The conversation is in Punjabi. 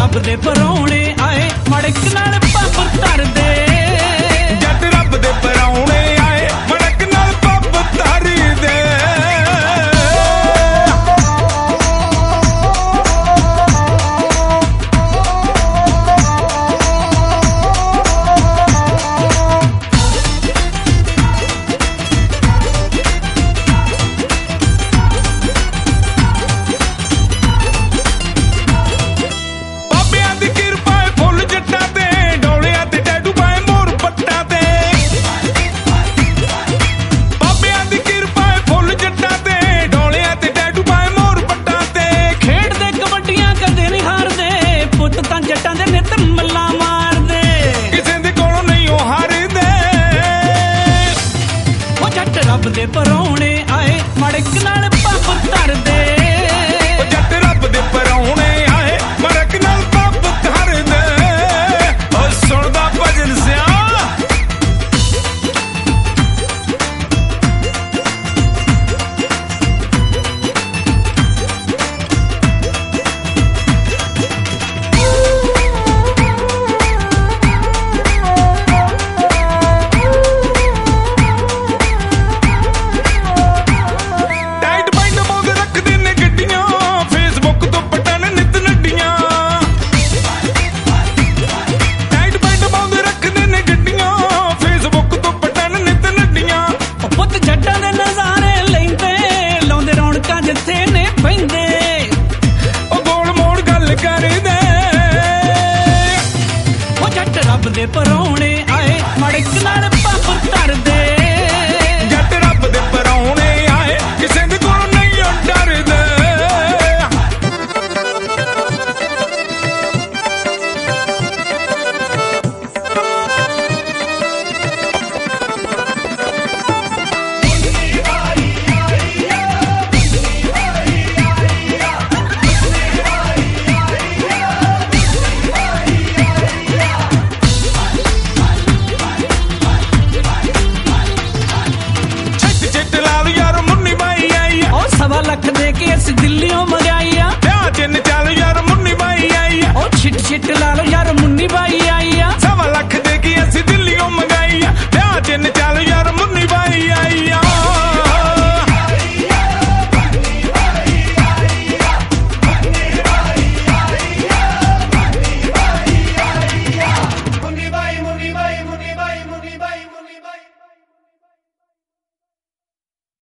ਰੱਬ ਦੇ ਪਰੌਣੇ ਆਏ ਮੜਕ ਨਾਲ ਪੱਬ ਧਰਦੇ ਜੱਟ ਰੱਬ ਦੇ ਪਰੌਣੇ ਆਏ ਮੜਕ ਨਾਲ ਪੱਬ ਧਰਦੇ ਰੱਬ ਦੇ ਪਰੌਣੇ ਆਏ ਮੜਕ ਨਾਲ ਪੱਬ ਧਰਦੇ ਜੱਟ ਰੱਬ ਦੇ ਪਰੌਣੇ ਆਏ ਮੜਕ ਨਾਲ ਪੱਬ ਧਰਦੇ ਓ ਸੁਣਦਾ ਭਜਨ ਸਿਆ ਰੱਬ ਦੇ ਪਰੌਣੇ ਆਏ ਮੜਕ ਨਾਲ ਪੱਬ ਧਰਦੇ ਜੱਟ ਰੱਬ ਦੇ ਪਰੌਣੇ ਆਏ ਕਿਸੇ ਦੇ ਕੋਲ ਨਹੀਂ ਡਰਦੇ ਲੱਖ ਦੇ ਕੇ ਅਸੀਂ ਦਿੱਲੀੋਂ ਮੰਗਾਈ ਆ ਵਿਆਹ ਚ ਚੱਲ ਯਾਰ ਮੁੰਨੀ ਬਾਈ ਆਈ ਆ ਉਹ ਛਿੱਟ ਛਿੱਟ ਲਾ ਲੋ ਯਾਰ